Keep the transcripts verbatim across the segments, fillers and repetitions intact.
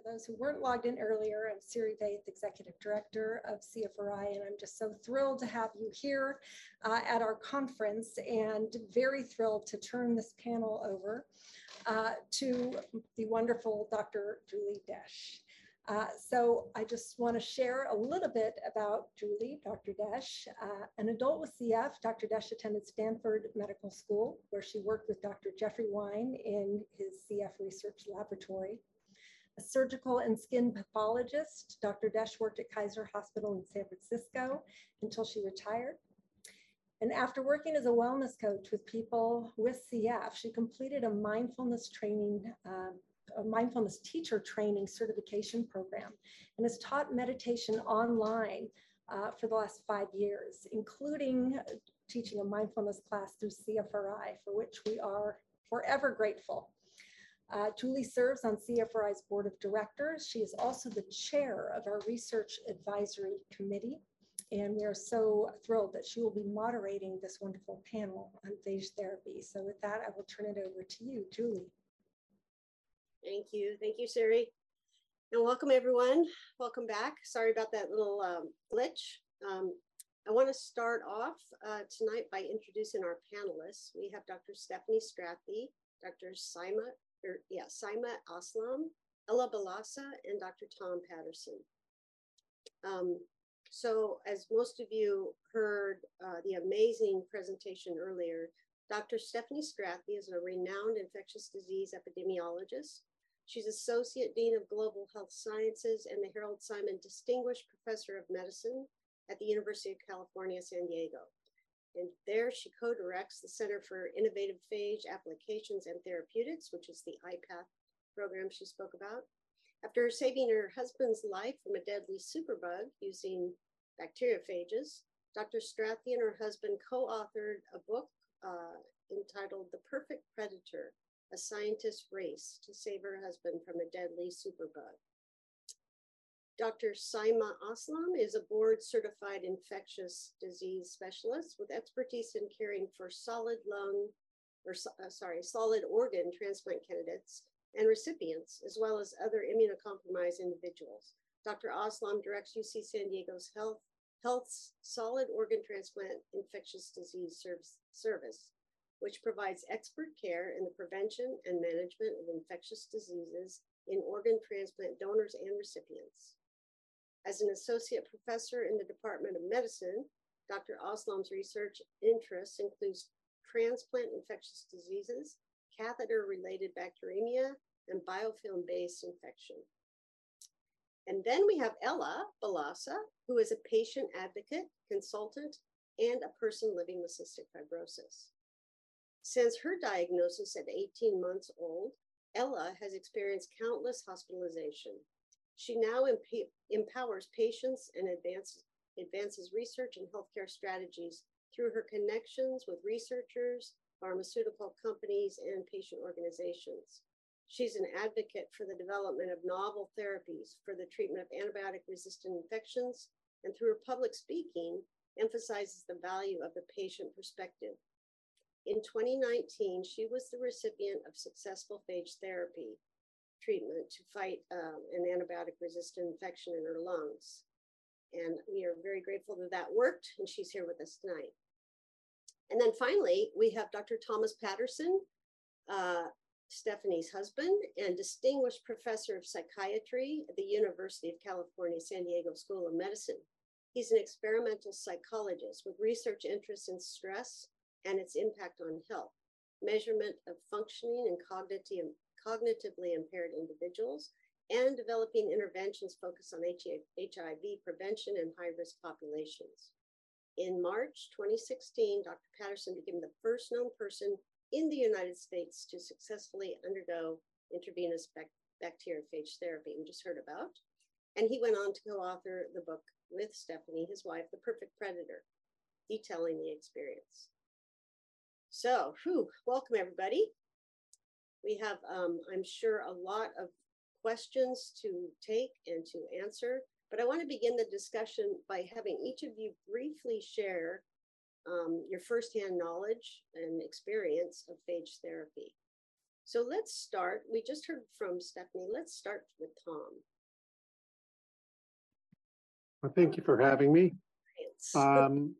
those who weren't logged in earlier, I'm Siri Vaith, Executive Director of C F R I, and I'm just so thrilled to have you here uh, at our conference, and very thrilled to turn this panel over uh, to the wonderful Doctor Julie Desch. Uh, so I just want to share a little bit about Julie, Doctor Desch. Uh, an adult with C F, Doctor Desch attended Stanford Medical School, where she worked with Doctor Jeffrey Wine in his C F research laboratory. A surgical and skin pathologist, Doctor Desch worked at Kaiser Hospital in San Francisco until she retired. And after working as a wellness coach with people with C F, she completed a mindfulness training um, a mindfulness teacher training certification program and has taught meditation online uh, for the last five years, including teaching a mindfulness class through C F R I, for which we are forever grateful. Uh, Julie serves on C F R I's board of directors. She is also the chair of our research advisory committee, and we are so thrilled that she will be moderating this wonderful panel on phage therapy. So with that, I will turn it over to you, Julie. Thank you. Thank you, Siri. And welcome, everyone. Welcome back. Sorry about that little um, glitch. Um, I want to start off uh, tonight by introducing our panelists. We have Doctor Stephanie Strathy, Doctor Saima, or yeah, Saima Aslam, Ella Balassa, and Doctor Tom Patterson. Um, so as most of you heard uh, the amazing presentation earlier, Doctor Stephanie Strathy is a renowned infectious disease epidemiologist. She's Associate Dean of Global Health Sciences and the Harold Simon Distinguished Professor of Medicine at the University of California, San Diego. And there she co-directs the Center for Innovative Phage Applications and Therapeutics, which is the I PATH program she spoke about. After saving her husband's life from a deadly superbug using bacteriophages, Doctor Strathy and her husband co-authored a book uh, entitled The Perfect Predator, A Scientist's Race to Save Her Husband from a Deadly Superbug. Doctor Saima Aslam is a board-certified infectious disease specialist with expertise in caring for solid lung, or uh, sorry, solid organ transplant candidates and recipients, as well as other immunocompromised individuals. Doctor Aslam directs U C San Diego's Health Health's Solid Organ Transplant Infectious Disease Service, which provides expert care in the prevention and management of infectious diseases in organ transplant donors and recipients. As an associate professor in the Department of Medicine, Doctor Aslam's research interests includes transplant infectious diseases, catheter-related bacteremia, and biofilm-based infection. And then we have Ella Balassa, who is a patient advocate, consultant, and a person living with cystic fibrosis. Since her diagnosis at eighteen months old, Ella has experienced countless hospitalization. She now emp- empowers patients and advances, advances research and healthcare strategies through her connections with researchers, pharmaceutical companies, and patient organizations. She's an advocate for the development of novel therapies for the treatment of antibiotic-resistant infections, and through her public speaking, emphasizes the value of the patient perspective. In twenty nineteen, she was the recipient of successful phage therapy treatment to fight um, an antibiotic-resistant infection in her lungs. And we are very grateful that that worked, and she's here with us tonight. And then finally, we have Doctor Thomas Patterson, uh, Stephanie's husband and distinguished professor of psychiatry at the University of California, San Diego School of Medicine. He's an experimental psychologist with research interests in stress and its impact on health, measurement of functioning in cognitive, cognitively impaired individuals, and developing interventions focused on H I V prevention in high-risk populations. In March twenty sixteen, Doctor Patterson became the first known person in the United States to successfully undergo intravenous bac bacteriophage therapy we just heard about. And he went on to co-author the book with Stephanie, his wife, The Perfect Predator, detailing the experience. So, whew, welcome everybody. We have, um, I'm sure, a lot of questions to take and to answer, but I want to begin the discussion by having each of you briefly share um, your firsthand knowledge and experience of phage therapy. So let's start. We just heard from Stephanie. Let's start with Tom. Well, thank you for having me. It's- Um,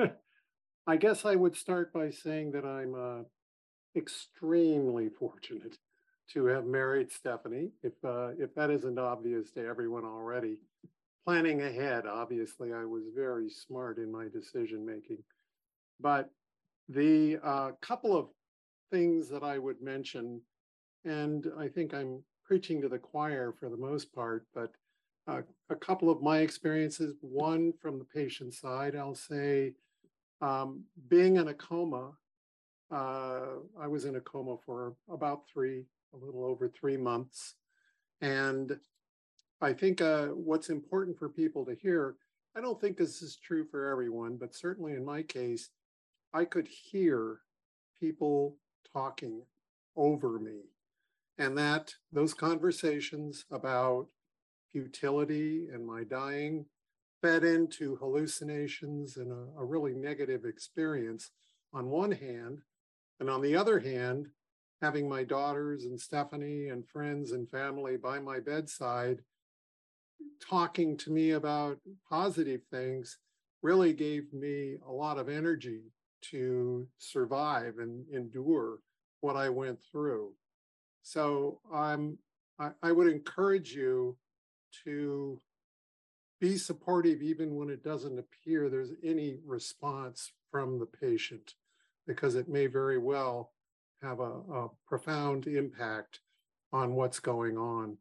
I guess I would start by saying that I'm uh, extremely fortunate to have married Stephanie, if uh, if that isn't obvious to everyone already. Planning ahead, obviously, I was very smart in my decision making. But the uh, couple of things that I would mention, and I think I'm preaching to the choir for the most part, but uh, a couple of my experiences, one from the patient side, I'll say, um, being in a coma, uh, I was in a coma for about three, a little over three months. And I think uh, what's important for people to hear, I don't think this is true for everyone, but certainly in my case, I could hear people talking over me. And that those conversations about futility and my dying fed into hallucinations and a, a really negative experience on one hand. And on the other hand, having my daughters and Stephanie and friends and family by my bedside talking to me about positive things really gave me a lot of energy to survive and endure what I went through. So I'm, I, I would encourage you to be supportive even when it doesn't appear there's any response from the patient, because it may very well have a, a profound impact on what's going on.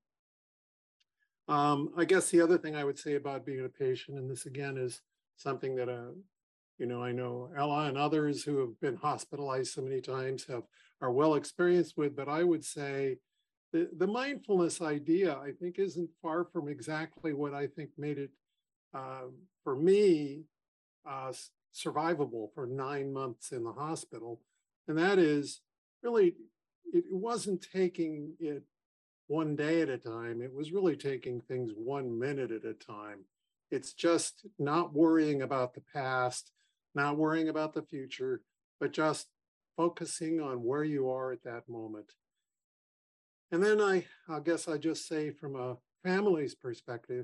Um, I guess the other thing I would say about being a patient, and this again is something that, uh, you know, I know Ella and others who have been hospitalized so many times have are well experienced with, but I would say the, the mindfulness idea, I think, isn't far from exactly what I think made it, uh, for me, uh, survivable for nine months in the hospital. And that is really, it wasn't taking it one day at a time. It was really taking things one minute at a time. It's just not worrying about the past, not worrying about the future, but just focusing on where you are at that moment. And then I, I guess I just say from a family's perspective,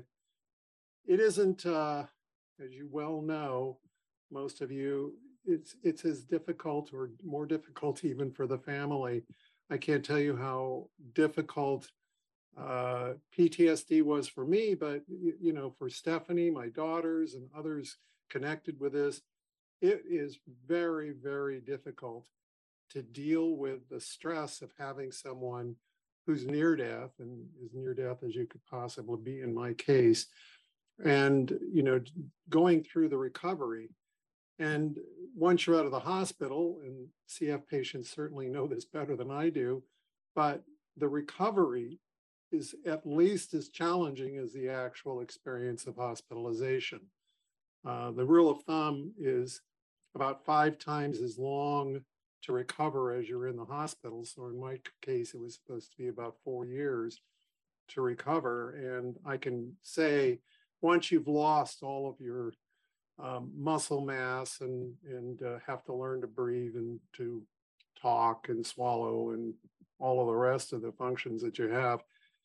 it isn't, uh, as you well know, most of you, it's, it's as difficult or more difficult even for the family. I can't tell you how difficult uh, P T S D was for me, but you know, for Stephanie, my daughters and others connected with this, it is very, very difficult to deal with the stress of having someone who's near death and as near death as you could possibly be in my case. And, you know, going through the recovery. And once you're out of the hospital, and C F patients certainly know this better than I do, but the recovery is at least as challenging as the actual experience of hospitalization. Uh, the rule of thumb is about five times as long to recover as you're in the hospital. So in my case, it was supposed to be about four years to recover. And I can say, once you've lost all of your um, muscle mass and, and uh, have to learn to breathe and to talk and swallow and all of the rest of the functions that you have,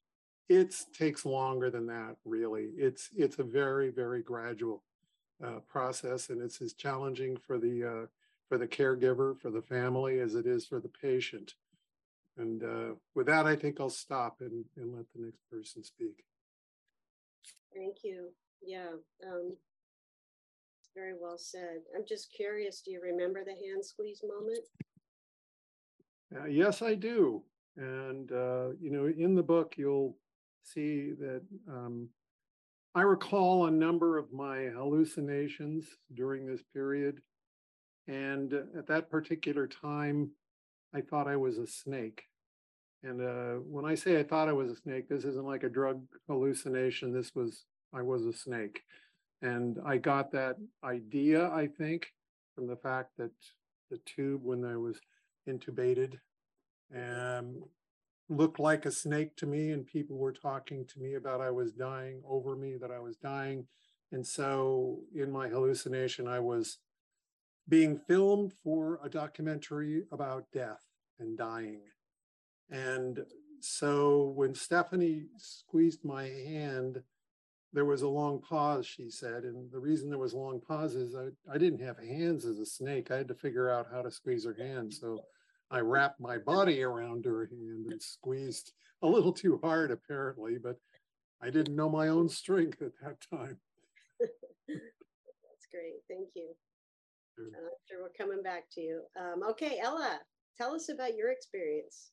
it takes longer than that, really. It's, it's a very, very gradual uh, process, and it's as challenging for the, uh, for the caregiver, for the family, as it is for the patient. And uh, with that, I think I'll stop and, and let the next person speak. Thank you. Yeah, um, very well said. I'm just curious, do you remember the hand squeeze moment? Uh, yes, I do. And, uh, you know, in the book, you'll see that um, I recall a number of my hallucinations during this period. And at that particular time, I thought I was a snake. And uh, when I say I thought I was a snake, this isn't like a drug hallucination. This was, I was a snake. And I got that idea, I think, from the fact that the tube, when I was intubated, um, looked like a snake to me, and people were talking to me about I was dying, over me, that I was dying. And so in my hallucination, I was being filmed for a documentary about death and dying. And so when Stephanie squeezed my hand, there was a long pause, she said. And the reason there was a long pause is I, I didn't have hands as a snake. I had to figure out how to squeeze her hand. So I wrapped my body around her hand and squeezed a little too hard, apparently, but I didn't know my own strength at that time. That's great. Thank you. I'm sure we're coming back to you. Um, okay, Ella, tell us about your experience.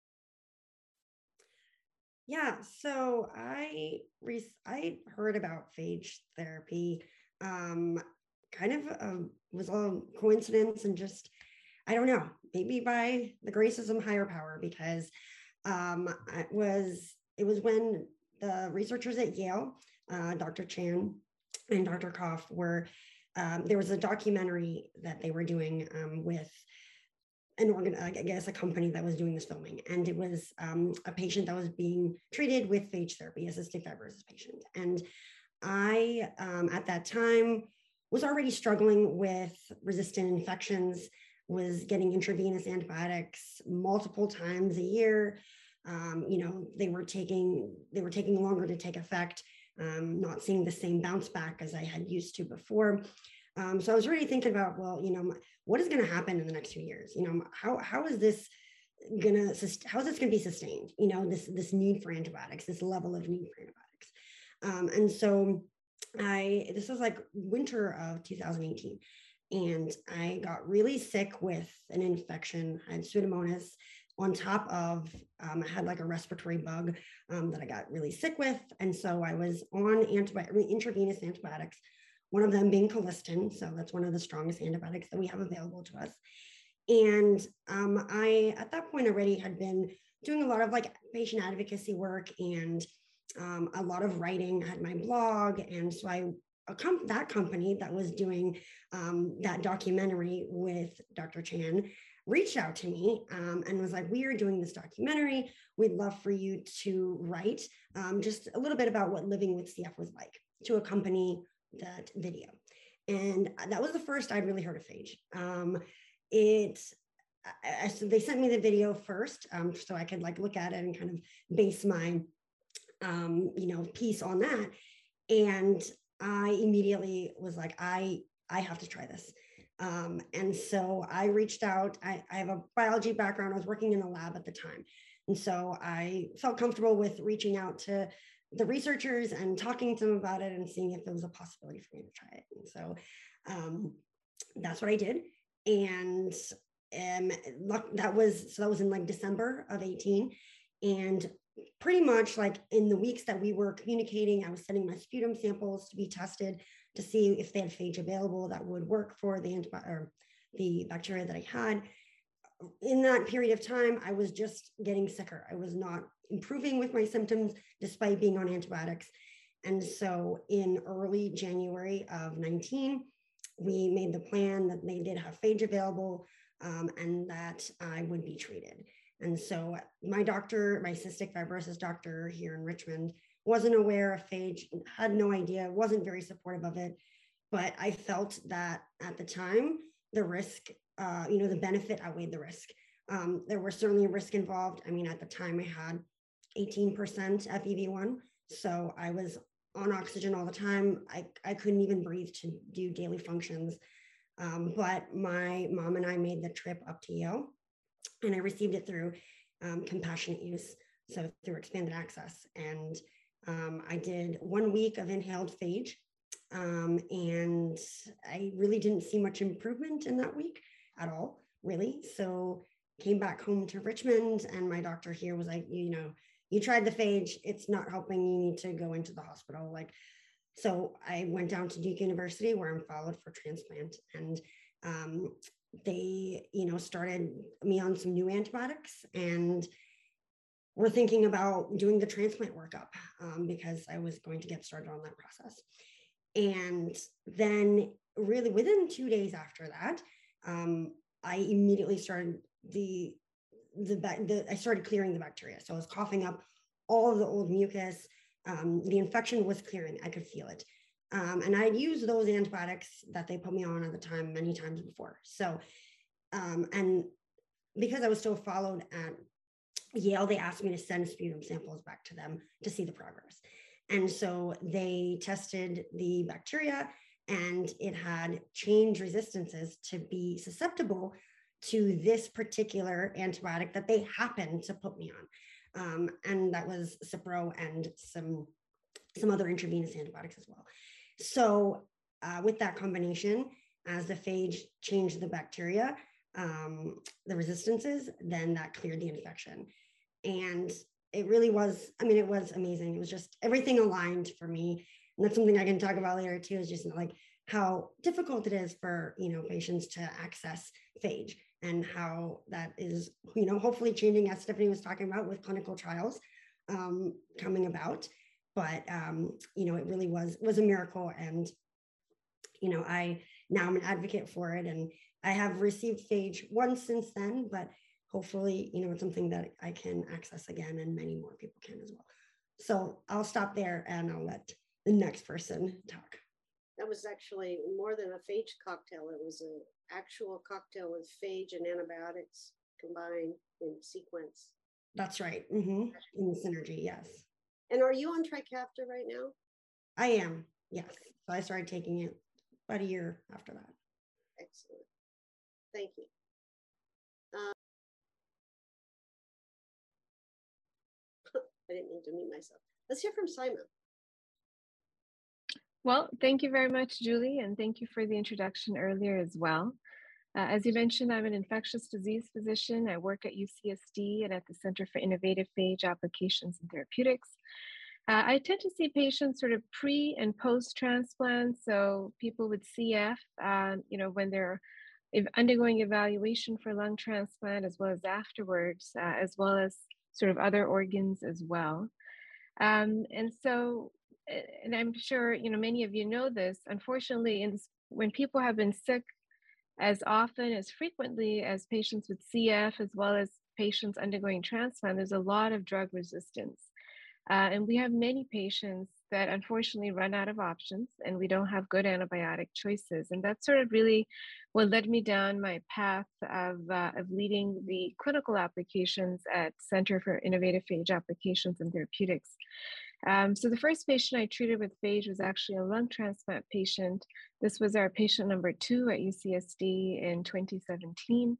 Yeah, so I re- I heard about phage therapy, um, kind of uh, was a coincidence and just, I don't know, maybe by the grace of some higher power, because um, it was it was when the researchers at Yale, uh, Doctor Chan and Doctor Koff were, um, there was a documentary that they were doing um, with an organ, I guess a company that was doing this filming. And it was um, a patient that was being treated with phage therapy, a cystic fibrosis patient. And I, um, at that time, was already struggling with resistant infections, was getting intravenous antibiotics multiple times a year. Um, you know, they were taking, they were taking longer to take effect, um, not seeing the same bounce back as I had used to before. Um, so I was already thinking about, well, you know, what is going to happen in the next few years? You know, how how is this gonna how is this going to be sustained? You know, this this need for antibiotics, this level of need for antibiotics. Um, and so I this was like winter of two thousand eighteen, and I got really sick with an infection. I had Pseudomonas. On top of, um, I had like a respiratory bug um, that I got really sick with, and so I was on antibi- intravenous antibiotics. One of them being colistin, so that's one of the strongest antibiotics that we have available to us. And um, I, at that point already had been doing a lot of like patient advocacy work and um, a lot of writing. I had my blog. And so I, a com- that company that was doing um, that documentary with Doctor Chan reached out to me um, and was like, we are doing this documentary. We'd love for you to write um, just a little bit about what living with C F was like to accompany that video. And that was the first I'd really heard of phage. Um, it, I, I, so they sent me the video first um, so I could like look at it and kind of base my, um, you know, piece on that. And I immediately was like, I, I have to try this. Um, and so I reached out. I, I have a biology background. I was working in a lab at the time. And so I felt comfortable with reaching out to the researchers and talking to them about it and seeing if there was a possibility for me to try it. And so um, that's what I did. And um, that was, so that was in like December of eighteen. And pretty much like in the weeks that we were communicating, I was sending my sputum samples to be tested to see if they had phage available that would work for the antibiotic or the bacteria that I had. In that period of time, I was just getting sicker. I was not improving with my symptoms despite being on antibiotics. And so in early January of nineteen, we made the plan that they did have phage available um, and that I would be treated. And so my doctor, my cystic fibrosis doctor here in Richmond, wasn't aware of phage, had no idea, wasn't very supportive of it. But I felt that at the time, the risk Uh, you know, the benefit outweighed the risk. Um, there was certainly a risk involved. I mean, at the time I had eighteen percent F E V one. So I was on oxygen all the time. I, I couldn't even breathe to do daily functions. Um, but my mom and I made the trip up to Yale and I received it through um, compassionate use. So through expanded access. And um, I did one week of inhaled phage. Um, and I really didn't see much improvement in that week at all, really. So came back home to Richmond and my doctor here was like, you know, you tried the phage, it's not helping, you need to go into the hospital. Like, so I went down to Duke University where I'm followed for transplant. And um, they, you know, started me on some new antibiotics and we're thinking about doing the transplant workup um, because I was going to get started on that process. And then really within two days after that, um, I immediately started the, the, the, I started clearing the bacteria. So I was coughing up all of the old mucus. Um, the infection was clearing, I could feel it. Um, and I'd used those antibiotics that they put me on at the time many times before. So, um, and because I was still followed at Yale, they asked me to send sputum samples back to them to see the progress. And so they tested the bacteria, and it had change resistances to be susceptible to this particular antibiotic that they happened to put me on. Um, and that was Cipro and some, some other intravenous antibiotics as well. So uh, with that combination, as the phage changed the bacteria, um, the resistances, then that cleared the infection. And it really was, I mean, it was amazing. It was just everything aligned for me. And that's something I can talk about later too, is just like how difficult it is for, you know, patients to access phage, and how that is, you know, hopefully changing, as Stephanie was talking about, with clinical trials um, coming about. But, um, you know, it really was, was a miracle. And, you know, I, now I'm an advocate for it, and I have received phage once since then, but hopefully, you know, it's something that I can access again, and many more people can as well. So I'll stop there and I'll let the next person talk. That was actually more than a phage cocktail. It was an actual cocktail with phage and antibiotics combined in sequence. That's right. Mm-hmm. In synergy, yes. And are you on Trikafta right now? I am, yes. So I started taking it about a year after that. Excellent. Thank you. Um, I didn't mean to mute myself. Let's hear from Simon. Well, thank you very much, Julie, and thank you for the introduction earlier as well. Uh, as you mentioned, I'm an infectious disease physician. I work at U C S D and at the Center for Innovative Phage Applications and Therapeutics. Uh, I tend to see patients sort of pre and post-transplant, so people with C F, um, you know, when they're undergoing evaluation for lung transplant, as well as afterwards, uh, as well as sort of other organs as well. Um, and so, and I'm sure, you know, many of you know this, unfortunately, in this, when people have been sick as often, as frequently as patients with C F, as well as patients undergoing transplant, there's a lot of drug resistance. Uh, and we have many patients that unfortunately run out of options, and we don't have good antibiotic choices. And that's sort of really what led me down my path of, uh, of leading the clinical applications at Center for Innovative Phage Applications and Therapeutics. Um, so the first patient I treated with phage was actually a lung transplant patient. This was our patient number two at U C S D in twenty seventeen.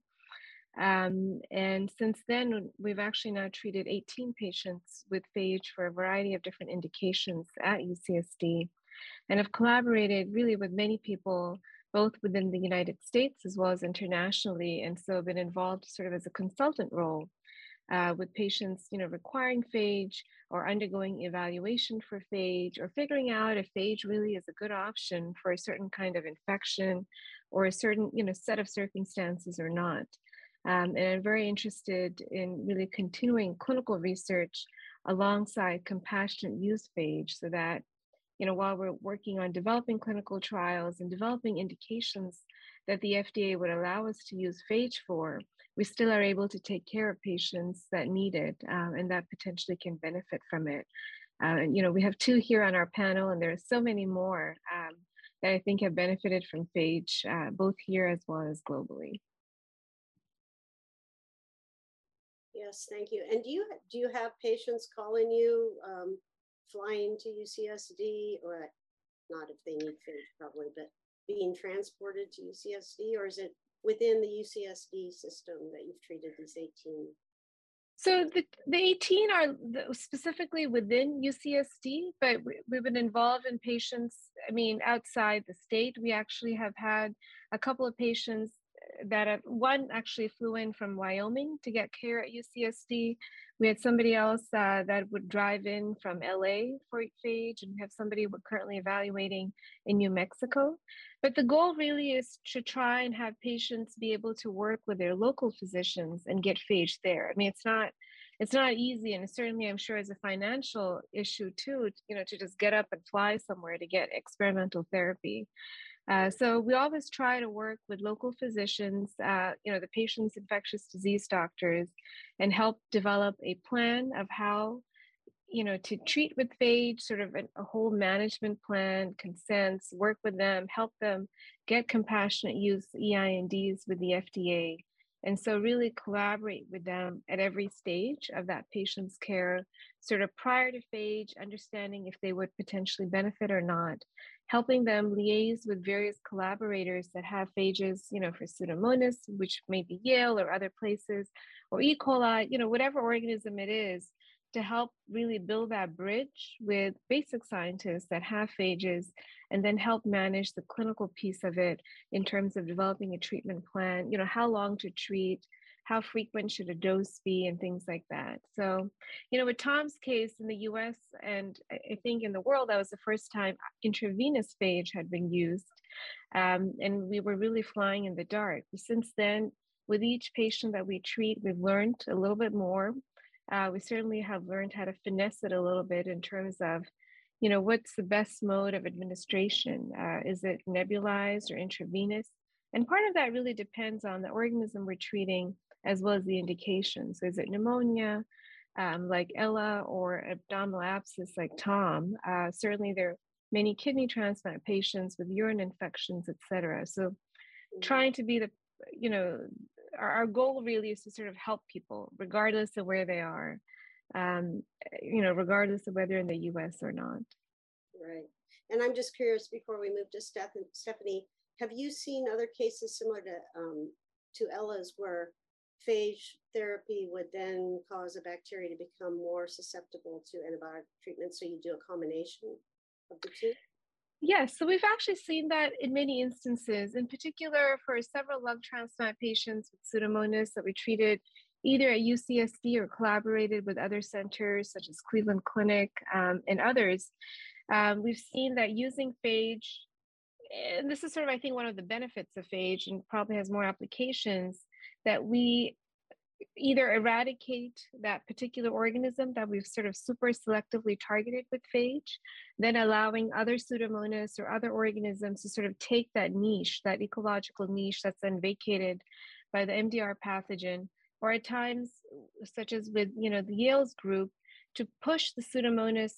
Um, and since then, we've actually now treated eighteen patients with phage for a variety of different indications at U C S D, and have collaborated really with many people, both within the United States as well as internationally, and so been involved sort of as a consultant role uh, with patients, you know, requiring phage or undergoing evaluation for phage, or figuring out if phage really is a good option for a certain kind of infection or a certain, you know, set of circumstances or not. Um, and I'm very interested in really continuing clinical research alongside compassionate use phage, so that, you know, while we're working on developing clinical trials and developing indications that the F D A would allow us to use phage for, we still are able to take care of patients that need it, um, and that potentially can benefit from it. Uh, and, you know, we have two here on our panel, and there are so many more um, that I think have benefited from phage, uh, both here as well as globally. Yes, thank you. And do you do you have patients calling you, um, flying to U C S D, or not if they need phage probably, but being transported to U C S D, or is it within the U C S D system that you've treated these eighteen? So the, the eighteen are specifically within U C S D, but we, we've been involved in patients, I mean, outside the state. We actually have had a couple of patients that have, one actually flew in from Wyoming to get care at U C S D. We had somebody else uh, that would drive in from L A for phage, and we have somebody we're currently evaluating in New Mexico. But the goal really is to try and have patients be able to work with their local physicians and get phage there. I mean, it's not it's not easy, and certainly I'm sure is a financial issue too, you know, to just get up and fly somewhere to get experimental therapy. Uh, so we always try to work with local physicians, uh, you know, the patient's infectious disease doctors, and help develop a plan of how, you know, to treat with phage, sort of a, a whole management plan, consents, work with them, help them get compassionate use E I N Ds with the F D A, And so really collaborate with them at every stage of that patient's care, sort of prior to phage, understanding if they would potentially benefit or not, helping them liaise with various collaborators that have phages, you know, for Pseudomonas, which may be Yale or other places, or E. coli, you know, whatever organism it is, to help really build that bridge with basic scientists that have phages, and then help manage the clinical piece of it in terms of developing a treatment plan, you know, how long to treat, how frequent should a dose be, and things like that. So, you know, with Tom's case in the U S and I think in the world, that was the first time intravenous phage had been used. Um, and we were really flying in the dark. Since then, with each patient that we treat, we've learned a little bit more. Uh, we certainly have learned how to finesse it a little bit in terms of, you know, what's the best mode of administration? Uh, is it nebulized or intravenous? And part of that really depends on the organism we're treating as well as the indication. So is it pneumonia, um, like Ella, or abdominal abscess like Tom? Uh, certainly there are many kidney transplant patients with urine infections, et cetera. So trying to be the, you know, our, our goal really is to sort of help people regardless of where they are, um, you know, regardless of whether in the U S or not. Right. And I'm just curious, before we move to Steph Stephanie, have you seen other cases similar to um, to Ella's where phage therapy would then cause a bacteria to become more susceptible to antibiotic treatment? So you do a combination of the two? Yes, so we've actually seen that in many instances, in particular for several lung transplant patients with Pseudomonas that we treated either at U C S D or collaborated with other centers such as Cleveland Clinic um, and others. Um, we've seen that using phage, and this is sort of, I think, one of the benefits of phage and probably has more applications, that we either eradicate that particular organism that we've sort of super selectively targeted with phage, then allowing other Pseudomonas or other organisms to sort of take that niche, that ecological niche that's then vacated by the M D R pathogen, or at times, such as with, you know, the Yale's group, to push the Pseudomonas,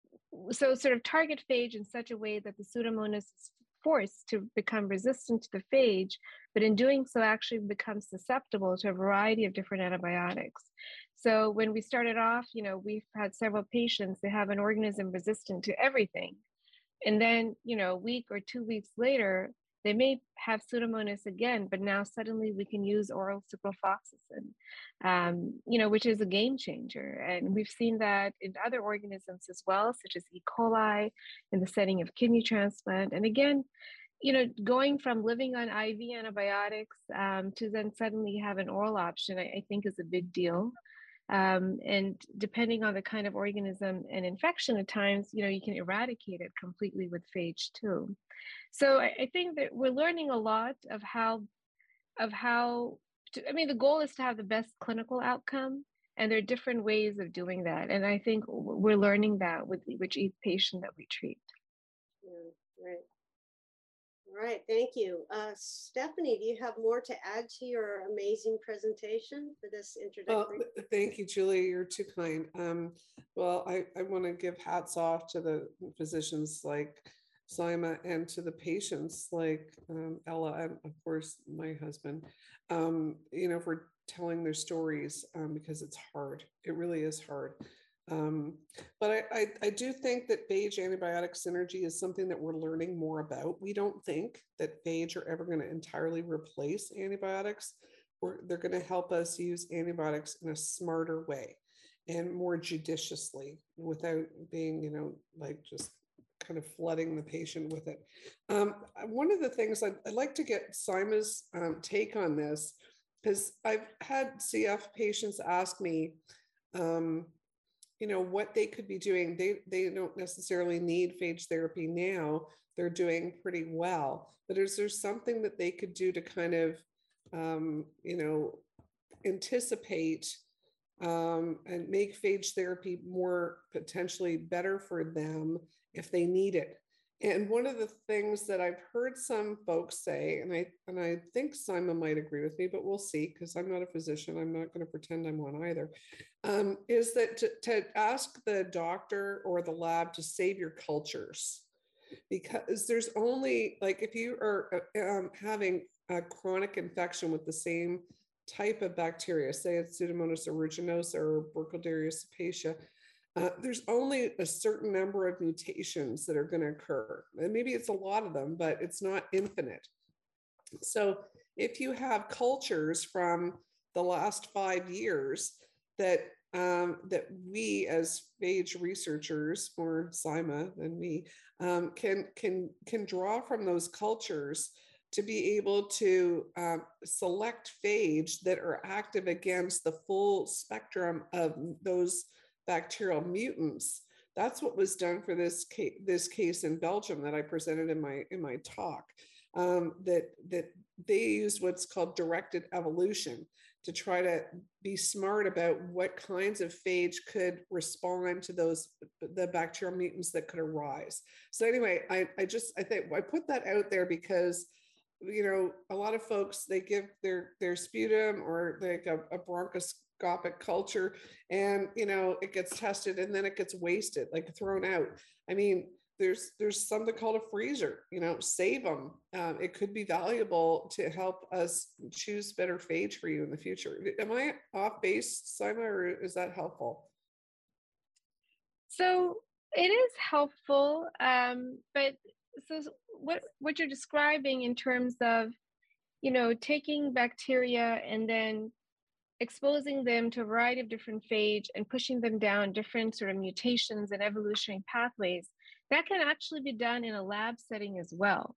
so sort of target phage in such a way that the Pseudomonas is forced to become resistant to the phage, but in doing so actually becomes susceptible to a variety of different antibiotics. So when we started off, you know, we've had several patients that have an organism resistant to everything. And then, you know, a week or two weeks later, they may have Pseudomonas again, but now suddenly we can use oral ciprofloxacin, um, you know, which is a game changer. And we've seen that in other organisms as well, such as E. coli in the setting of kidney transplant. And again, you know, going from living on I V antibiotics um, to then suddenly have an oral option, I, I think is a big deal. Um, and depending on the kind of organism and infection, at times, you know, you can eradicate it completely with phage too. So I, I think that we're learning a lot of how, of how, to, I mean, the goal is to have the best clinical outcome, and there are different ways of doing that. And I think we're learning that with, with each patient that we treat. Yeah, right. All right, thank you. Uh, Stephanie, do you have more to add to your amazing presentation for this introductory? Uh, thank you, Julie. You're too kind. Um, well, I, I want to give hats off to the physicians like Saima and to the patients like um, Ella and of course my husband, um, you know, for telling their stories um, because it's hard. It really is hard. Um, but I, I, I do think that phage antibiotic synergy is something that we're learning more about. We don't think that phage are ever going to entirely replace antibiotics. Or they're going to help us use antibiotics in a smarter way and more judiciously without being, you know, like just kind of flooding the patient with it. Um, one of the things I'd, I'd like to get Saima's um, take on this, because I've had C F patients ask me, um, you know, what they could be doing. They, they don't necessarily need phage therapy now. They're doing pretty well, but is there something that they could do to kind of, um, you know, anticipate um, and make phage therapy more potentially better for them if they need it? And one of the things that I've heard some folks say, and I and I think Saima might agree with me, but we'll see, because I'm not a physician. I'm not going to pretend I'm one either, um, is that to, to ask the doctor or the lab to save your cultures, because there's only, like, if you are um, having a chronic infection with the same type of bacteria, say it's Pseudomonas aeruginosa or Burkholderia cepacia, uh, there's only a certain number of mutations that are going to occur. And maybe it's a lot of them, but it's not infinite. So if you have cultures from the last five years that um, that we as phage researchers, more SIMA than me, um, can can can draw from those cultures to be able to um, select phage that are active against the full spectrum of those bacterial mutants. That's what was done for this case, this case in Belgium that I presented in my in my talk. Um, that that they used what's called directed evolution to try to be smart about what kinds of phage could respond to those the bacterial mutants that could arise. So anyway, I, I just I think I put that out there because, you know, a lot of folks, they give their their sputum or like a, a bronchoscopic culture, and you know it gets tested and then it gets wasted, like thrown out. I mean, there's there's something called a freezer, you know, save them. Um, it could be valuable to help us choose better phage for you in the future. Am I off base, Sima, or is that helpful? So it is helpful, um, but so what what you're describing in terms of, you know, taking bacteria and then exposing them to a variety of different phage and pushing them down different sort of mutations and evolutionary pathways, that can actually be done in a lab setting as well.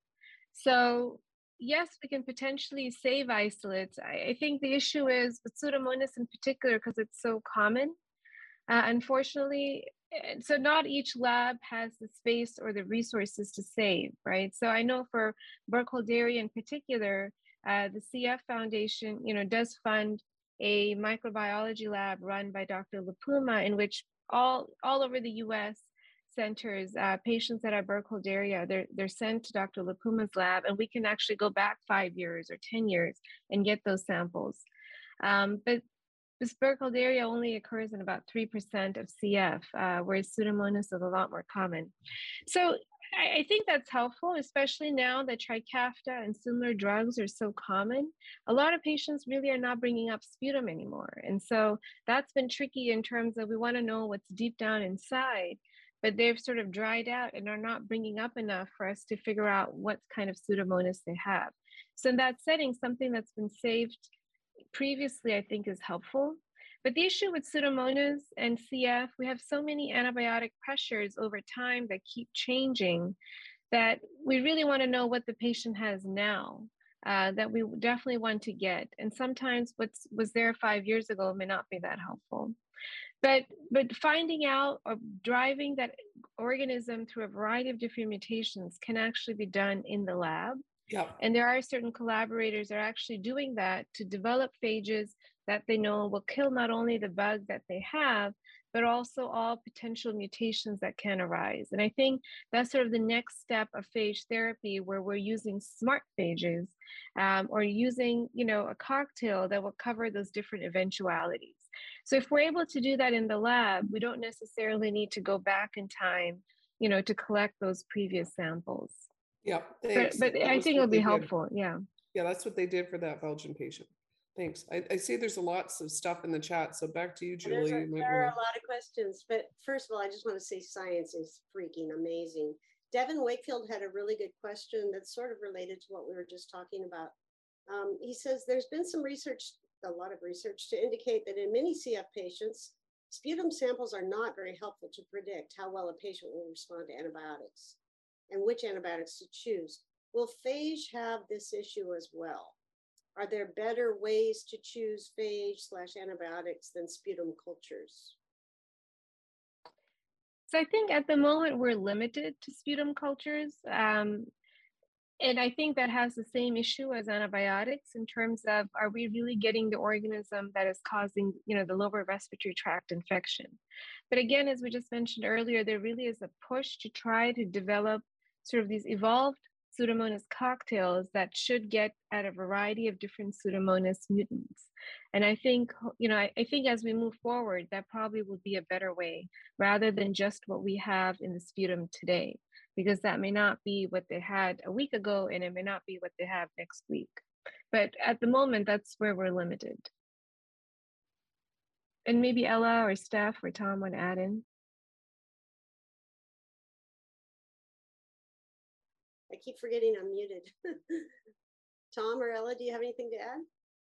So yes, we can potentially save isolates. I, I think the issue is with Pseudomonas in particular, because it's so common, uh, unfortunately, so not each lab has the space or the resources to save, right? So I know for Burkholderia in particular, uh, the C F Foundation, you know, does fund a microbiology lab run by Doctor Lipuma, in which all all over the U S centers, uh, patients that have Burkholderia, they're they're sent to Doctor Lipuma's lab, and we can actually go back five years or ten years and get those samples. Um, but this Burkholderia only occurs in about three percent of C F, uh, whereas Pseudomonas is a lot more common. So I, I think that's helpful, especially now that Trikafta and similar drugs are so common. A lot of patients really are not bringing up sputum anymore. And so that's been tricky in terms of we want to know what's deep down inside, but they've sort of dried out and are not bringing up enough for us to figure out what kind of Pseudomonas they have. So in that setting, something that's been saved previously, I think, is helpful. But the issue with Pseudomonas and C F, we have so many antibiotic pressures over time that keep changing that we really want to know what the patient has now, uh, that we definitely want to get. And sometimes what was there five years ago may not be that helpful. But, but finding out or driving that organism through a variety of different mutations can actually be done in the lab. Yeah. And there are certain collaborators that are actually doing that to develop phages that they know will kill not only the bug that they have, but also all potential mutations that can arise. And I think that's sort of the next step of phage therapy, where we're using smart phages, um, or using, you know, a cocktail that will cover those different eventualities. So if we're able to do that in the lab, we don't necessarily need to go back in time, you know, to collect those previous samples. Yeah, thanks. But, but I think it'll be helpful. Yeah. Yeah, that's what they did for that Belgian patient. Thanks. I, I see there's lots of stuff in the chat. So back to you, Julie. A, you there are a lot of questions, but first of all, I just want to say science is freaking amazing. Devin Wakefield had a really good question that's sort of related to what we were just talking about. Um, he says there's been some research, a lot of research, to indicate that in many C F patients, sputum samples are not very helpful to predict how well a patient will respond to antibiotics and which antibiotics to choose. Will phage have this issue as well? Are there better ways to choose phage slash antibiotics than sputum cultures? So I think at the moment we're limited to sputum cultures. Um, and I think that has the same issue as antibiotics in terms of, are we really getting the organism that is causing, you know, the lower respiratory tract infection? But again, as we just mentioned earlier, there really is a push to try to develop sort of these evolved Pseudomonas cocktails that should get at a variety of different Pseudomonas mutants. And I think, you know, I, I think as we move forward, that probably will be a better way rather than just what we have in the sputum today, because that may not be what they had a week ago and it may not be what they have next week. But at the moment, that's where we're limited. And maybe Ella or Steph or Tom want to add in. I keep forgetting I'm muted. Tom or Ella, do you have anything to add?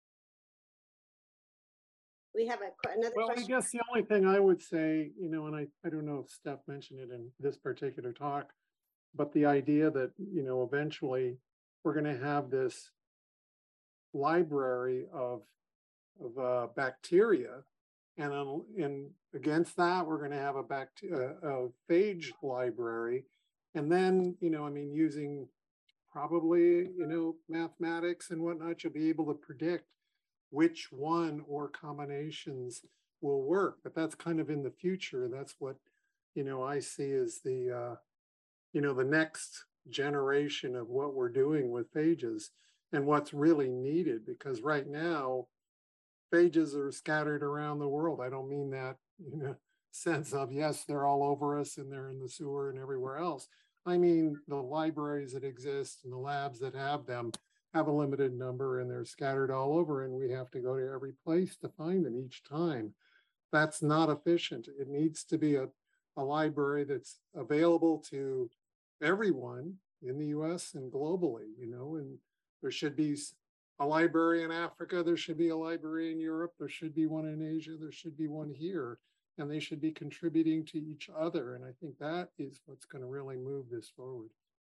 We have a, another Well, question. I guess the only thing I would say, you know, and I, I don't know if Steph mentioned it in this particular talk, but the idea that, you know, eventually we're going to have this library of, of uh, bacteria. And, um, and against that, we're going to have a, bact- uh, a phage library. And then, you know, I mean, using probably, you know, mathematics and whatnot, you'll be able to predict which one or combinations will work. But that's kind of in the future. That's what, you know, I see as the, uh, you know, the next generation of what we're doing with phages and what's really needed. Because right now, phages are scattered around the world. I don't mean that in a sense of, yes, they're all over us and they're in the sewer and everywhere else. I mean, the libraries that exist and the labs that have them have a limited number and they're scattered all over, and we have to go to every place to find them each time. That's not efficient. It needs to be a, a library that's available to everyone in the U S and globally, you know, and there should be a library in Africa, there should be a library in Europe, there should be one in Asia, there should be one here, and they should be contributing to each other. And I think that is what's going to really move this forward.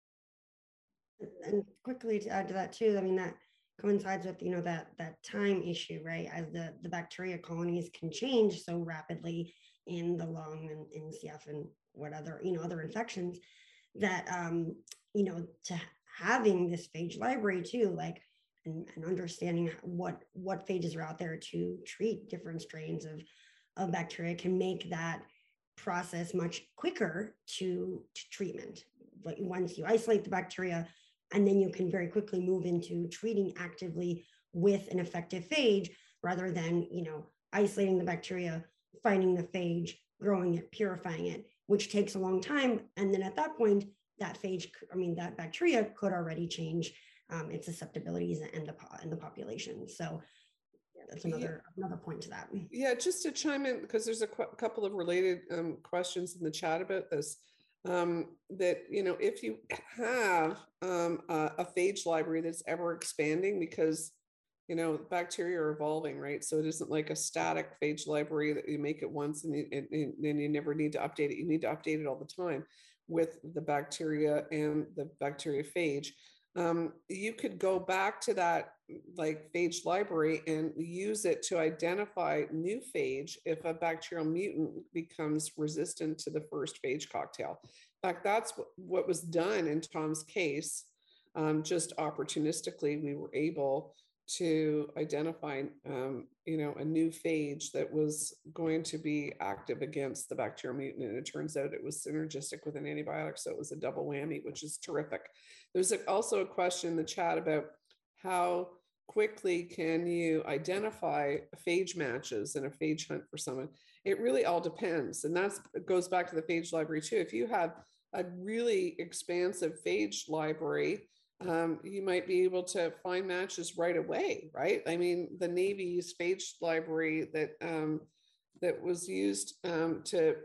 And quickly to add to that too, I mean, that coincides with, you know, that that time issue, right? As the, the bacteria colonies can change so rapidly in the lung and in C F and what other, you know, other infections that, um, you know, to having this phage library too, like, and, and understanding what, what phages are out there to treat different strains of, of bacteria can make that process much quicker to, to treatment. But once you isolate the bacteria, and then you can very quickly move into treating actively with an effective phage rather than, you know, isolating the bacteria, finding the phage, growing it, purifying it, which takes a long time. And then at that point, that phage, I mean, that bacteria could already change um, its susceptibilities and the, and the population. So that's another, yeah. another point to that. Yeah, just to chime in, because there's a qu- couple of related um, questions in the chat about this. Um, that, you know, if you have um, a, a phage library that's ever expanding, because, you know, bacteria are evolving, right? So it isn't like a static phage library that you make it once and, you, and, and then you never need to update it. You need to update it all the time with the bacteria and the bacteriophage. Um, you could go back to that like phage library and use it to identify new phage if a bacterial mutant becomes resistant to the first phage cocktail. In fact, that's what, what was done in Tom's case. Um, just opportunistically, we were able to identify, um, you know, a new phage that was going to be active against the bacterial mutant. And it turns out it was synergistic with an antibiotic. So it was a double whammy, which is terrific. There's also a question in the chat about how quickly can you identify phage matches and a phage hunt for someone. It really all depends. And that's it goes back to the phage library too. If you have a really expansive phage library, um, you might be able to find matches right away, right? I mean, the Navy's phage library that um, that was used um, to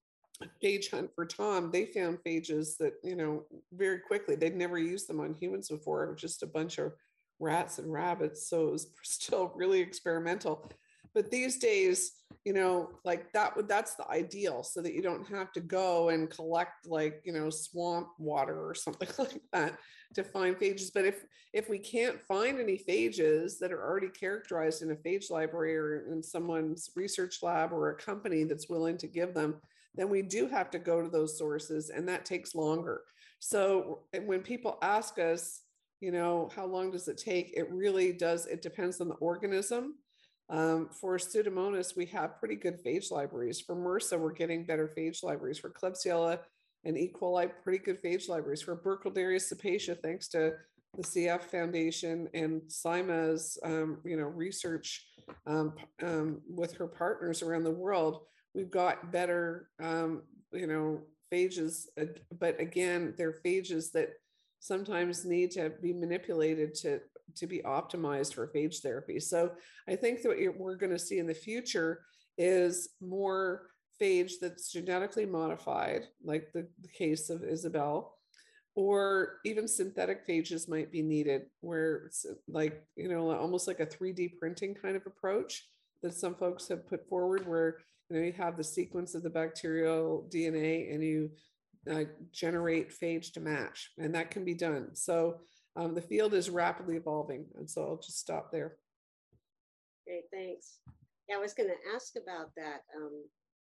phage hunt for Tom, they found phages that, you know, very quickly. They'd never used them on humans before. It was just a bunch of rats and rabbits. So it was still really experimental. But these days, you know, like that would that's the ideal, so that you don't have to go and collect like, you know, swamp water or something like that to find phages. But if if we can't find any phages that are already characterized in a phage library or in someone's research lab or a company that's willing to give them, then we do have to go to those sources, and that takes longer. So when people ask us, you know, how long does it take? It really does. It depends on the organism. Um, for Pseudomonas, we have pretty good phage libraries. For MRSA, we're getting better phage libraries. For Klebsiella and E. coli, pretty good phage libraries. For Burkholderia cepacia, thanks to the C F Foundation and SIMA's, um, you know, research um, um, with her partners around the world, we've got better, um, you know, phages. But again, they're phages that sometimes need to be manipulated to to be optimized for phage therapy. So I think that what we're going to see in the future is more phage that's genetically modified, like the, the case of Isabel, or even synthetic phages might be needed, where it's like, you know, almost like a three D printing kind of approach that some folks have put forward, where, you know, you have the sequence of the bacterial D N A and you uh, generate phage to match, and that can be done. So um, the field is rapidly evolving, and so I'll just stop there. Great, thanks. Yeah, I was going to ask about that. Um,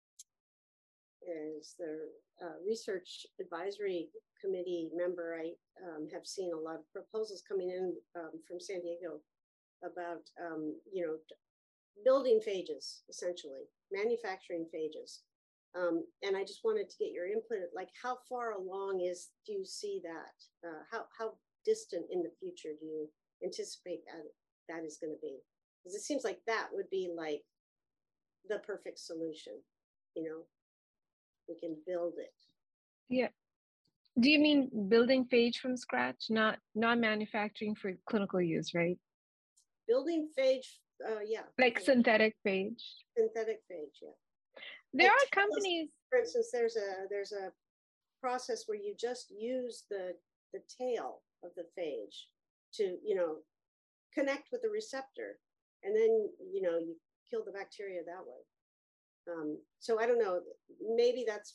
as the uh, research advisory committee member, I um, have seen a lot of proposals coming in um, from San Diego about, um, you know, building phages, essentially, manufacturing phages. Um, and I just wanted to get your input, like how far along is, do you see that? Uh, how, how distant in the future do you anticipate that that is going to be? Because it seems like that would be like the perfect solution, you know, we can build it. Yeah. Do you mean building phage from scratch, not not manufacturing for clinical use, right? Building phage, uh, yeah. Like synthetic phage. Synthetic phage, yeah. There Like, are companies. For instance, there's a there's a process where you just use the the tail of the phage to, you know, connect with the receptor, and then, you know, you kill the bacteria that way. Um, so I don't know, maybe that's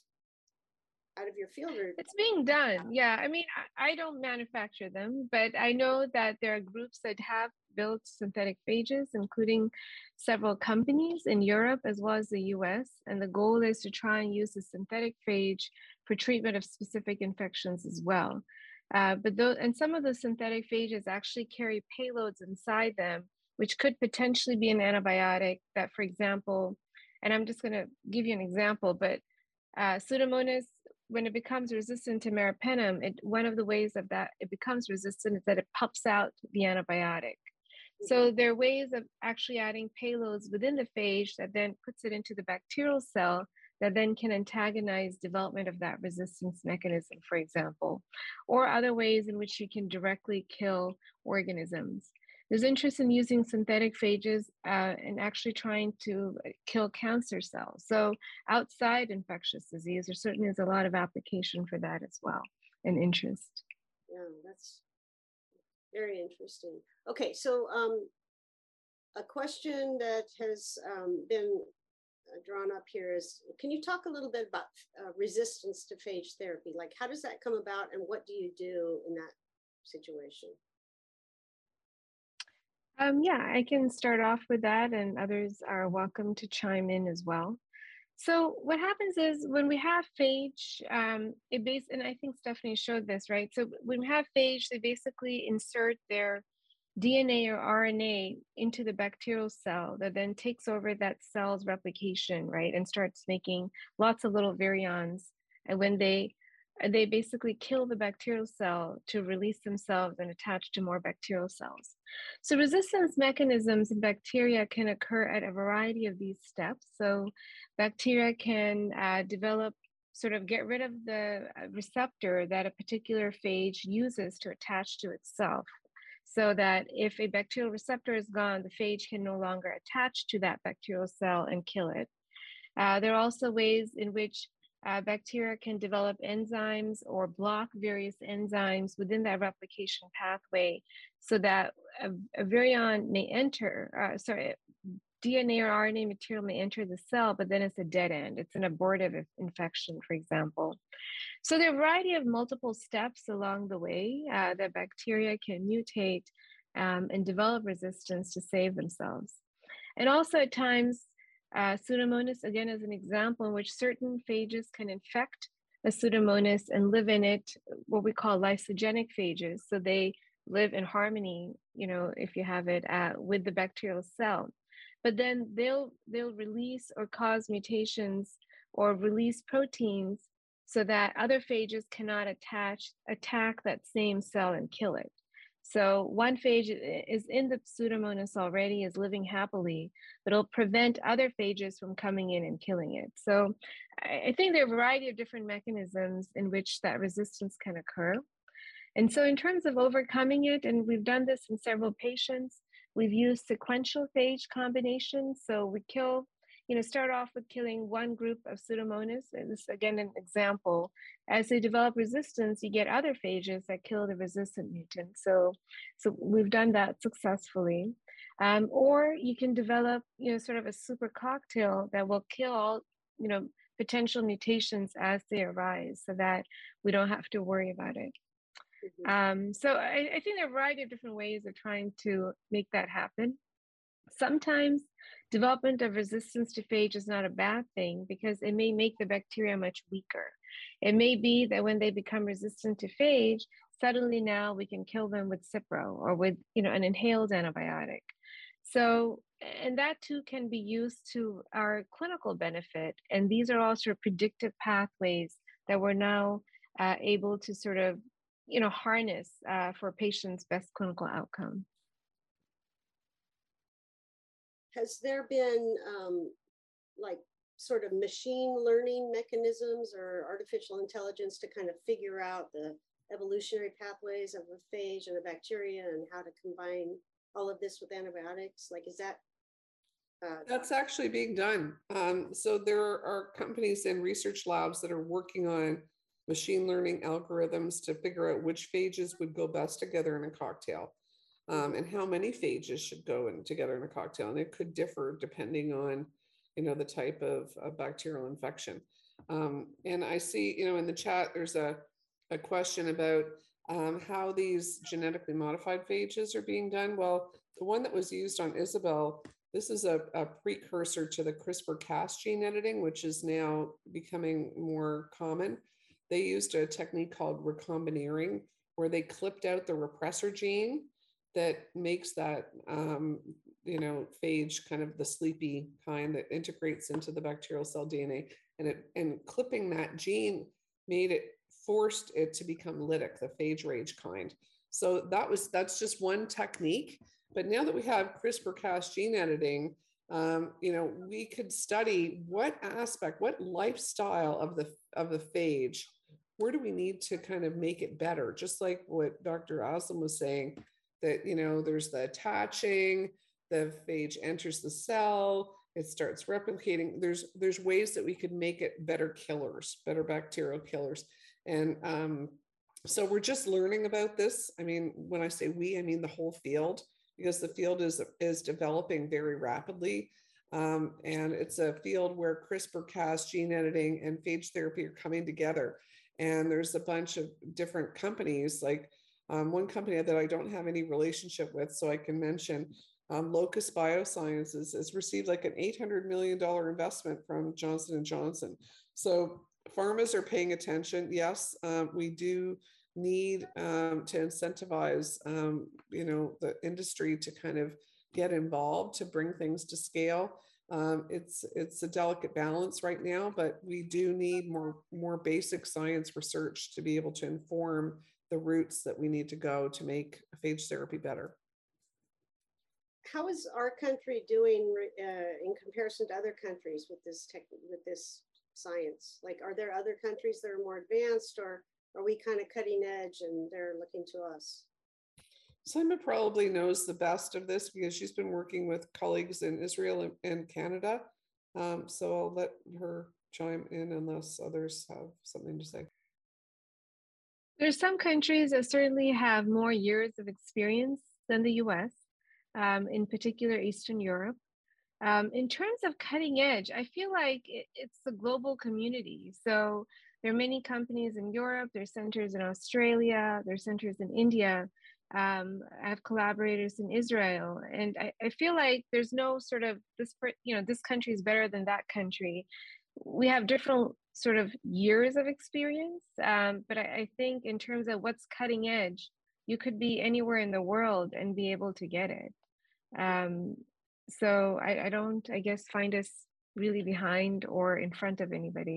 out of your field, or It's being done. Yeah. I mean, I, I don't manufacture them, but I know that there are groups that have built synthetic phages, including several companies in Europe as well as the U S. And the goal is to try and use the synthetic phage for treatment of specific infections as well. Uh, but those, and some of the synthetic phages actually carry payloads inside them, which could potentially be an antibiotic that, for example, and I'm just going to give you an example, but uh, Pseudomonas, when it becomes resistant to meropenem, it, one of the ways of that it becomes resistant is that it pops out the antibiotic. So there are ways of actually adding payloads within the phage that then puts it into the bacterial cell that then can antagonize development of that resistance mechanism, for example, or other ways in which you can directly kill organisms. There's interest in using synthetic phages uh, and actually trying to kill cancer cells. So outside infectious disease, there certainly is a lot of application for that as well, and interest. Yeah, that's very interesting. Okay, so um, a question that has um, been drawn up here is, can you talk a little bit about uh, resistance to phage therapy? Like, how does that come about, and what do you do in that situation? Um, yeah, I can start off with that, and others are welcome to chime in as well. So what happens is when we have phage, um, it base, and I think Stephanie showed this, right? So when we have phage, they basically insert their D N A or R N A into the bacterial cell that then takes over that cell's replication, right? And starts making lots of little virions. And when they they basically kill the bacterial cell to release themselves and attach to more bacterial cells. So resistance mechanisms in bacteria can occur at a variety of these steps. So bacteria can uh, develop, sort of get rid of the receptor that a particular phage uses to attach to itself, so that if a bacterial receptor is gone, the phage can no longer attach to that bacterial cell and kill it. Uh, there are also ways in which uh, bacteria can develop enzymes or block various enzymes within that replication pathway, so that a, a virion may enter, uh, sorry, D N A or R N A material may enter the cell, but then it's a dead end. It's an abortive infection, for example. So there are a variety of multiple steps along the way uh, that bacteria can mutate um, and develop resistance to save themselves. And also at times, uh, Pseudomonas, again, as an example, in which certain phages can infect a Pseudomonas and live in it, what we call lysogenic phages. So they live in harmony, you know, if you have it uh, with the bacterial cell. But then they'll, they'll release or cause mutations or release proteins so that other phages cannot attach, attack that same cell and kill it. So one phage is in the Pseudomonas already, is living happily, but it'll prevent other phages from coming in and killing it. So I think there are a variety of different mechanisms in which that resistance can occur. And so in terms of overcoming it, and we've done this in several patients, we've used sequential phage combinations. So we kill, you know, start off with killing one group of Pseudomonas. And this, again, an example. As they develop resistance, you get other phages that kill the resistant mutant. So, so we've done that successfully. Um, or you can develop, you know, sort of a super cocktail that will kill all, you know, potential mutations as they arise so that we don't have to worry about it. Mhm. Um, so I, I think there are a variety of different ways of trying to make that happen. Sometimes development of resistance to phage is not a bad thing because it may make the bacteria much weaker. It may be that when they become resistant to phage, suddenly now we can kill them with Cipro or with, you know, an inhaled antibiotic. So, and that too can be used to our clinical benefit. And these are all sort of predictive pathways that we're now uh, able to sort of, you know, harness uh, for patients' best clinical outcome. Has there been um, like sort of machine learning mechanisms or artificial intelligence to kind of figure out the evolutionary pathways of a phage and a bacteria and how to combine all of this with antibiotics? Like, is that? Uh, That's actually being done. Um, so there are companies and research labs that are working on machine learning algorithms to figure out which phages would go best together in a cocktail. Um, and how many phages should go in together in a cocktail. And it could differ depending on, you know, the type of, of bacterial infection. Um, and I see, you know, in the chat, there's a, a question about um, how these genetically modified phages are being done. Well, the one that was used on Isabel, this is a, a precursor to the CRISPR Cas gene editing, which is now becoming more common. They used a technique called recombinering, where they clipped out the repressor gene that makes that, um, you know, phage kind of the sleepy kind that integrates into the bacterial cell D N A. And it, and clipping that gene made it, forced it to become lytic, the phage rage kind. So that was, that's just one technique. But now that we have CRISPR Cas gene editing, um, you know, we could study what aspect, what lifestyle of the, of the phage, where do we need to kind of make it better? Just like what Doctor Aslam was saying, that, you know, there's the attaching, the phage enters the cell, it starts replicating. There's there's ways that we could make it better killers, better bacterial killers. And um, so we're just learning about this. I mean, when I say we, I mean the whole field, because the field is, is developing very rapidly. Um, and it's a field where CRISPR Cas gene editing and phage therapy are coming together. And there's a bunch of different companies, like Um, one company that I don't have any relationship with, so I can mention, um, Locus Biosciences has received like an eight hundred million dollars investment from Johnson and Johnson. So pharmas are paying attention. Yes, um, we do need um, to incentivize, um, you know, the industry to kind of get involved to bring things to scale. Um, it's it's a delicate balance right now, but we do need more more basic science research to be able to inform the routes that we need to go to make phage therapy better. How is our country doing uh, in comparison to other countries with this tech, with this science? Like, are there other countries that are more advanced, or are we kind of cutting edge and they're looking to us? Saima probably knows the best of this because she's been working with colleagues in Israel and Canada. Um, so I'll let her chime in unless others have something to say. There's some countries that certainly have more years of experience than the U S, um, in particular Eastern Europe. Um, in terms of cutting edge, I feel like it, it's the global community. So there are many companies in Europe, there's centers in Australia, there's centers in India. Um, I have collaborators in Israel, and I, I feel like there's no sort of this, you know, this country is better than that country. We have different sort of years of experience, um, but I, I think in terms of what's cutting edge, you could be anywhere in the world and be able to get it. Um, so I, I don't, I guess, find us really behind or in front of anybody.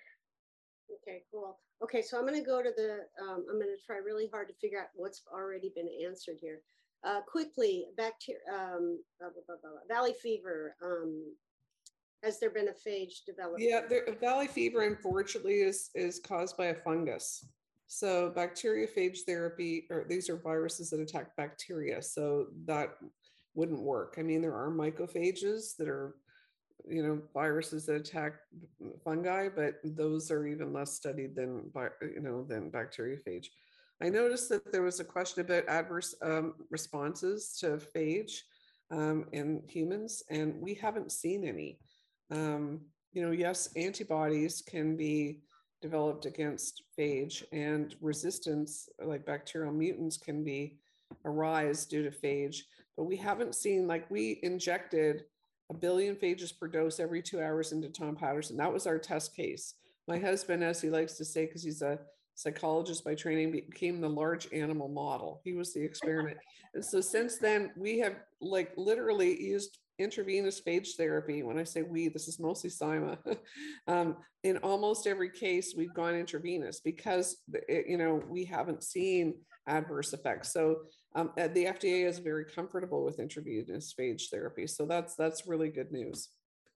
Okay, cool. Okay, so I'm going to go to the, um, I'm going to try really hard to figure out what's already been answered here. Uh, quickly, bacteria, um, blah, blah, blah, blah, valley fever. Um, Has there been a phage developed? Yeah, the valley fever, unfortunately, is is caused by a fungus. So bacteriophage therapy, or these are viruses that attack bacteria. So that wouldn't work. I mean, there are mycophages that are, you know, viruses that attack fungi, but those are even less studied than, you know, than bacteriophage. I noticed that there was a question about adverse um, responses to phage um, in humans, and we haven't seen any. Um, you know, yes, antibodies can be developed against phage, and resistance, like bacterial mutants, can be arise due to phage, but we haven't seen, like, we injected a billion phages per dose every two hours into Tom Patterson. That was our test case. My husband, as he likes to say, because he's a psychologist by training, became the large animal model. He was the experiment. And so since then, we have like literally used intravenous phage therapy. When I say we, this is mostly SIMA. um, in almost every case, we've gone intravenous because, it, you know, we haven't seen adverse effects. So um, the F D A is very comfortable with intravenous phage therapy. So that's that's really good news.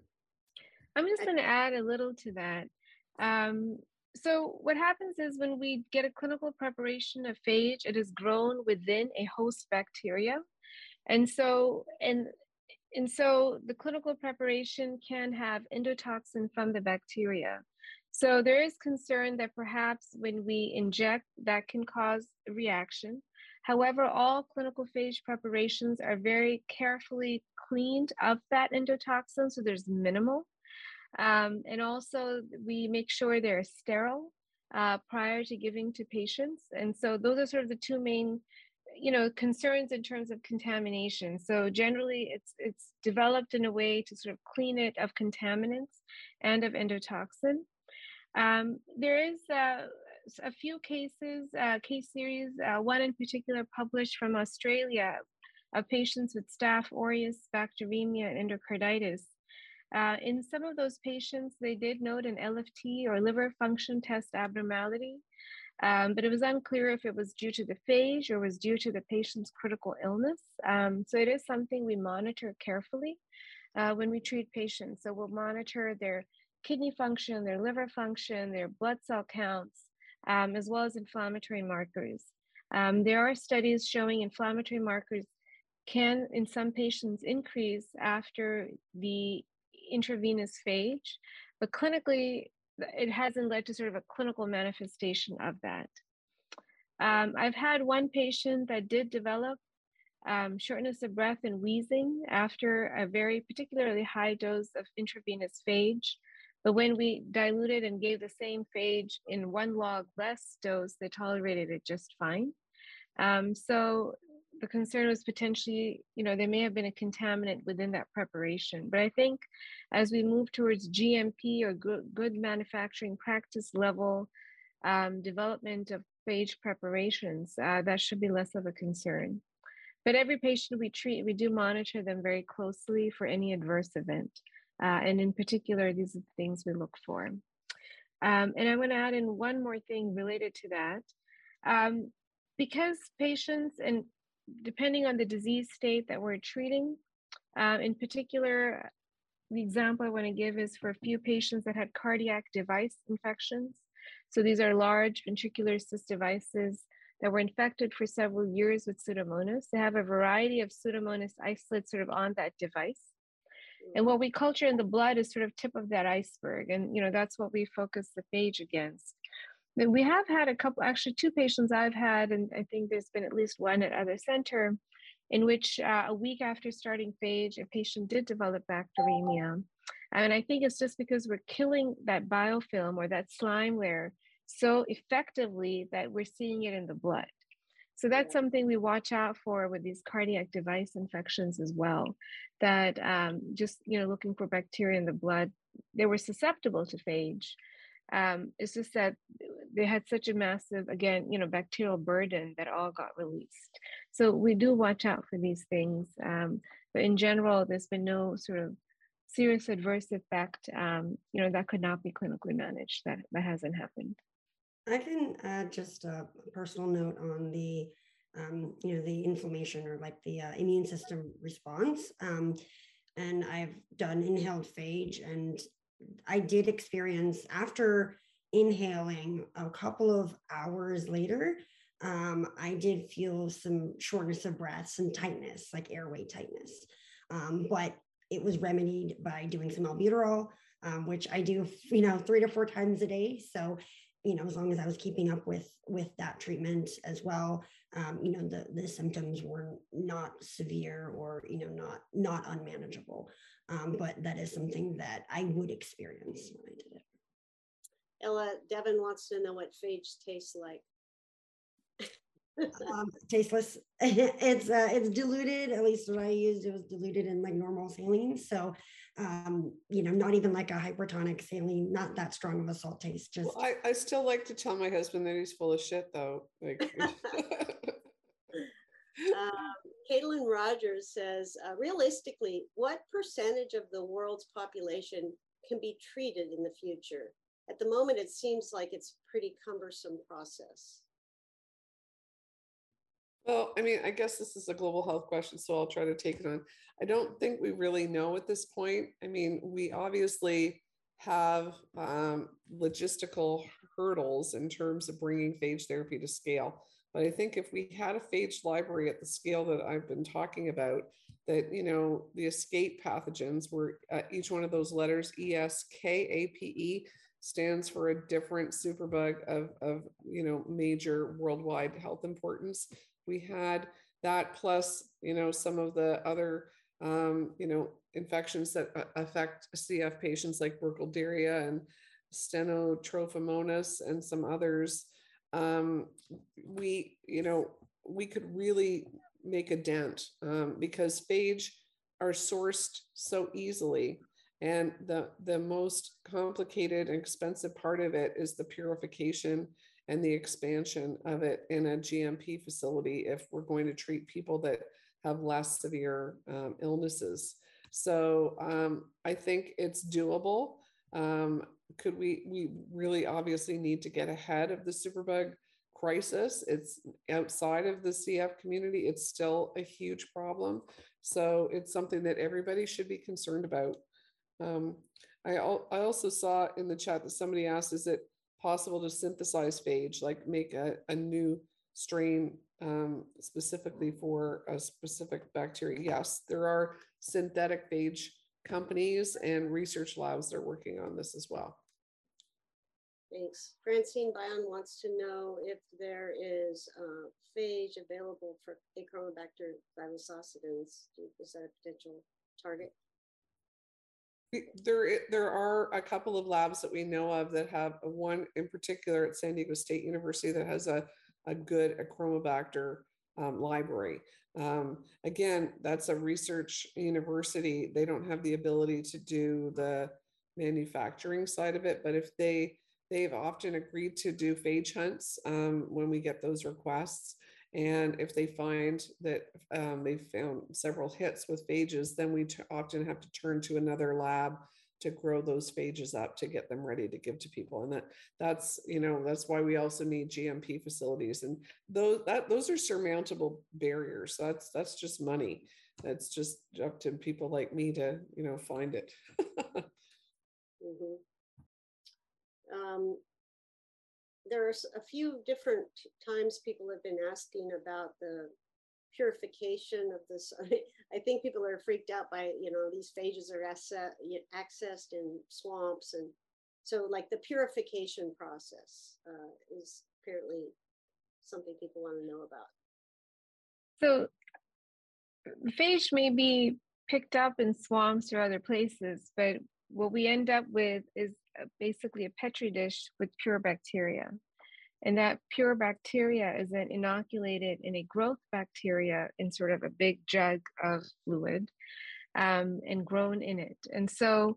I'm just going to add a little to that. Um, so what happens is when we get a clinical preparation of phage, it is grown within a host bacteria. And so, and, and so the clinical preparation can have endotoxin from the bacteria. So there is concern that perhaps when we inject, that can cause a reaction. However, all clinical phage preparations are very carefully cleaned of that endotoxin, so there's minimal. Um, and also we make sure they're sterile uh, prior to giving to patients. And so those are sort of the two main, you know, concerns in terms of contamination. So generally it's, it's developed in a way to sort of clean it of contaminants and of endotoxin. Um, there is uh, a few cases, uh, case series, uh, one in particular published from Australia of patients with Staph aureus, bacteremia, and endocarditis. Uh, in some of those patients, they did note an L F T or liver function test abnormality, um, but it was unclear if it was due to the phage or was due to the patient's critical illness. Um, so it is something we monitor carefully uh, when we treat patients. So we'll monitor their kidney function, their liver function, their blood cell counts, um, as well as inflammatory markers. Um, there are studies showing inflammatory markers can, in some patients, increase after the intravenous phage, but clinically, it hasn't led to sort of a clinical manifestation of that. Um, I've had one patient that did develop um, shortness of breath and wheezing after a very particularly high dose of intravenous phage. But when we diluted and gave the same phage in one log less dose, they tolerated it just fine. Um, so the concern was potentially, you know, there may have been a contaminant within that preparation. But I think as we move towards G M P or good, good manufacturing practice level um, development of phage preparations, uh, that should be less of a concern. But every patient we treat, we do monitor them very closely for any adverse event. Uh, and in particular, these are the things we look for. Um, and I want to add in one more thing related to that. Um, because patients, and depending on the disease state that we're treating, uh, in particular, the example I want to give is for a few patients that had cardiac device infections. So these are large ventricular cyst devices that were infected for several years with Pseudomonas. They have a variety of Pseudomonas isolates sort of on that device. And what we culture in the blood is sort of tip of that iceberg. And, you know, that's what we focus the phage against. Then we have had a couple, actually two patients I've had, and I think there's been at least one at other center, in which uh, a week after starting phage, a patient did develop bacteremia. And I think it's just because we're killing that biofilm or that slime layer so effectively that we're seeing it in the blood. So that's something we watch out for with these cardiac device infections as well, that um, just, you know, looking for bacteria in the blood, they were susceptible to phage. Um, it's just that they had such a massive, again, you know, bacterial burden that all got released. So we do watch out for these things. Um, but in general, there's been no sort of serious adverse effect, um, you know, that could not be clinically managed. That, that hasn't happened. I can add just a personal note on the, um, you know, the inflammation or like the uh, immune system response. Um, and I've done inhaled phage, and I did experience after inhaling, a couple of hours later, um, I did feel some shortness of breath, some tightness, like airway tightness. Um, but it was remedied by doing some albuterol, um, which I do, you know, three to four times a day. So, you know, as long as I was keeping up with with that treatment as well, um, you know, the the symptoms were not severe or, you know, not not unmanageable. Um, but that is something that I would experience when I did it. Ella, Devin wants to know what phage tastes like. um, tasteless. It's uh, it's diluted. At least what I used, it was diluted in like normal saline. So, um, you know, not even like a hypertonic saline. Not that strong of a salt taste. Just Well, I, I still like to tell my husband that he's full of shit, though. Like, um, Caitlin Rogers says, uh, realistically, what percentage of the world's population can be treated in the future? At the moment, it seems like it's a pretty cumbersome process. well, I mean, I guess this is a global health question, so I'll try to take it on. I don't think we really know at this point. I mean, we obviously have um, logistical hurdles in terms of bringing phage therapy to scale. But I think if we had a phage library at the scale that I've been talking about, that, you know, the escape pathogens were uh, each one of those letters, E S K A P E, stands for a different superbug of, of, you know, major worldwide health importance. We had that plus, you know, some of the other, um, you know, infections that affect C F patients like Burkholderia and Stenotrophomonas and some others. Um, we, you know, we could really make a dent um, because phage are sourced so easily. And the, the most complicated and expensive part of it is the purification and the expansion of it in a G M P facility if we're going to treat people that have less severe um, illnesses. So um, I think it's doable. Um, could we, we really obviously need to get ahead of the superbug crisis. It's outside of the C F community. It's still a huge problem. So it's something that everybody should be concerned about. Um, I, al I also saw in the chat that somebody asked, is it possible to synthesize phage, like make a, a new strain um, specifically for a specific bacteria? Yes, there are synthetic phage companies and research labs that are working on this as well. Thanks. Francine Bion wants to know if there is uh, phage available for Achromobacter thymosaucidens. Is that a potential target? There, there are a couple of labs that we know of that have one in particular at San Diego State University that has a, a good Achromobacter um, library. Um, again, that's a research university. They don't have the ability to do the manufacturing side of it, but if they, they've often agreed to do phage hunts um, when we get those requests. And if they find that um, they've found several hits with phages, then we often have to turn to another lab to grow those phages up to get them ready to give to people. And that that's, you know, that's why we also need G M P facilities. And those, that, those are surmountable barriers. That's, that's just money. That's just up to people like me to, you know, find it. Mm-hmm. um, There's a few different times people have been asking about the purification of this. I think people are freaked out by, you know, these phages are accessed in swamps. And so like the purification process uh, is apparently something people want to know about. So phage may be picked up in swamps or other places, but what we end up with is basically a petri dish with pure bacteria. And that pure bacteria is then inoculated in a growth bacteria in sort of a big jug of fluid um, and grown in it. And so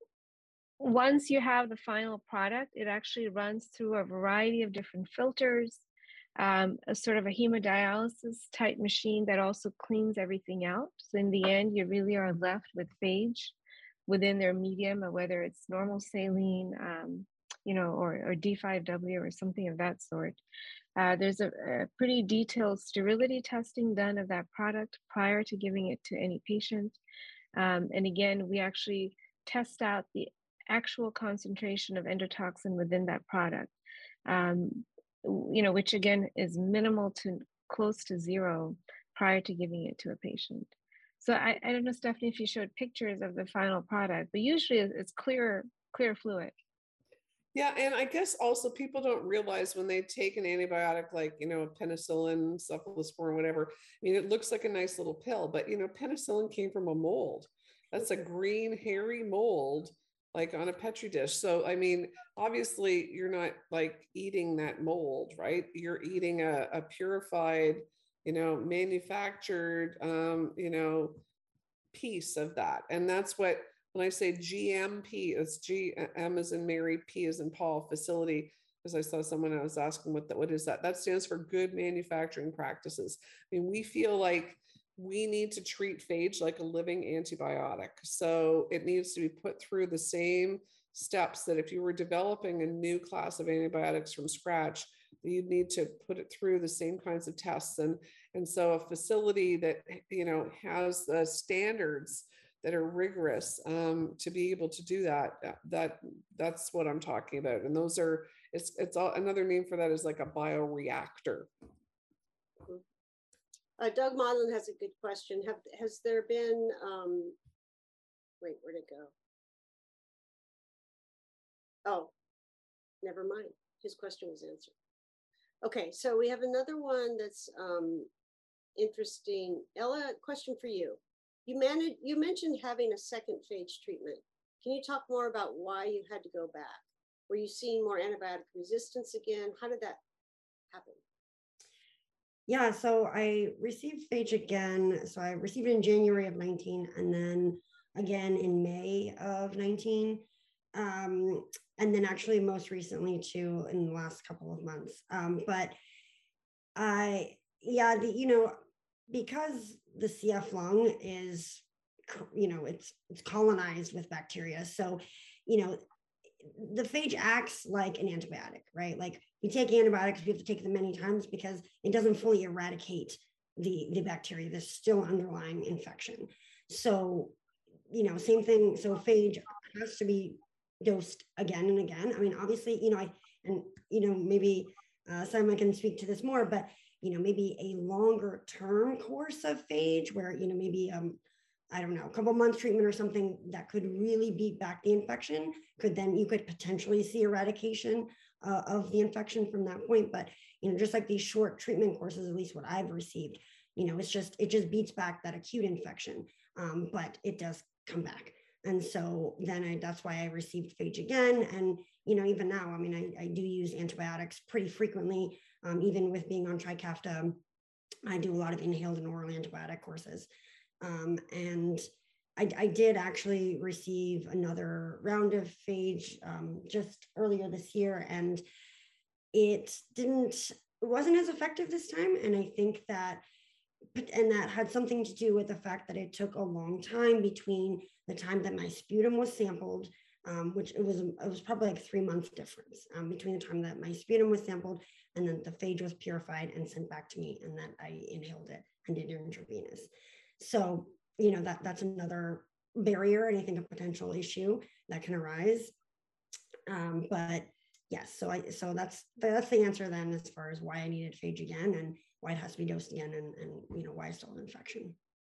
once you have the final product, it actually runs through a variety of different filters, um, a sort of a hemodialysis type machine that also cleans everything out. So in the end, you really are left with phage within their medium, or whether it's normal saline, um, you know, or, or D five W or something of that sort. Uh, there's a, a pretty detailed sterility testing done of that product prior to giving it to any patient. Um, and again, we actually test out the actual concentration of endotoxin within that product, um, you know, which again is minimal to close to zero prior to giving it to a patient. So I, I don't know, Stephanie, if you showed pictures of the final product, but usually it's clear, clear fluid. Yeah, and I guess also people don't realize when they take an antibiotic like, you know, penicillin, cephalosporin, whatever, I mean, it looks like a nice little pill, but, you know, penicillin came from a mold. That's a green, hairy mold, like on a Petri dish. So, I mean, obviously you're not like eating that mold, right? You're eating a, a purified, you know, manufactured, um, you know, piece of that. And that's what, when I say G M P, it's G M as in Mary, P as in Paul facility, because I saw someone I was asking what that, what is that? That stands for good manufacturing practices. I mean, we feel like we need to treat phage like a living antibiotic. So it needs to be put through the same steps that if you were developing a new class of antibiotics from scratch, you'd need to put it through the same kinds of tests. And, and so a facility that, you know, has the standards that are rigorous um, to be able to do that, that that's what I'm talking about. And those are, it's, it's all, another name for that is like a bioreactor. Uh, Doug Modlin has a good question. Have, has there been, um, wait, where'd it go? Oh, never mind. His question was answered. Okay, so we have another one that's um, interesting. Ella, question for you. You, managed, you mentioned having a second phage treatment. Can you talk more about why you had to go back? Were you seeing more antibiotic resistance again? How did that happen? Yeah, so I received phage again. So I received it in January of nineteen and then again in May of nineteen. Um, and then actually most recently too in the last couple of months. Um, but I, yeah, the, you know, because the C F lung is, you know, it's it's colonized with bacteria. So, you know, the phage acts like an antibiotic, right? Like we take antibiotics, we have to take them many times because it doesn't fully eradicate the, the bacteria. There's still underlying infection. So, you know, same thing. So phage has to be dosed again and again. I mean, obviously, you know, I, and, you know, maybe uh, Simon can speak to this more, but you know, maybe a longer term course of phage where, you know, maybe, um, I don't know, a couple months treatment or something that could really beat back the infection could then, you could potentially see eradication uh, of the infection from that point. But, you know, just like these short treatment courses, at least what I've received, you know, it's just, it just beats back that acute infection, um, but it does come back. And so then I, that's why I received phage again. And, you know, even now, I mean, I, I do use antibiotics pretty frequently. Um, even with being on Trikafta, I do a lot of inhaled and oral antibiotic courses. Um, and I, I did actually receive another round of phage um, just earlier this year, and it didn't, it wasn't as effective this time. And I think that, and that had something to do with the fact that it took a long time between the time that my sputum was sampled, um, which it was, it was probably like three months difference um, between the time that my sputum was sampled and then the phage was purified and sent back to me, and then I inhaled it and did it intravenous. So, you know, that that's another barrier and I think a potential issue that can arise. Um, but yes, so I so that's that's the answer then as far as why I needed phage again and why it has to be dosed again, and, and you know, why I still have infection.